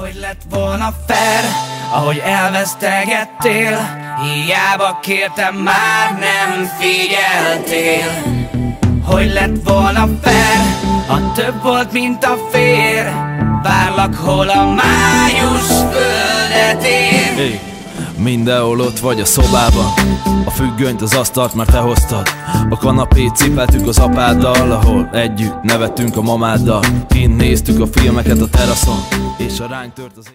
Hogy lett volna fair, ahogy elvesztegettél? Hiába kértem, már nem figyeltél. Hogy lett volna fair, ha több volt, mint a fér? Várlak, hol a május földetén. Hey, mindenhol ott vagy a szobában, a függönyt, az asztalt már te hoztad. A kanapét cipeltük az apáddal, ahol együtt nevettünk a mamáddal. Kint néztük a filmeket a teraszon, és a ránk tört az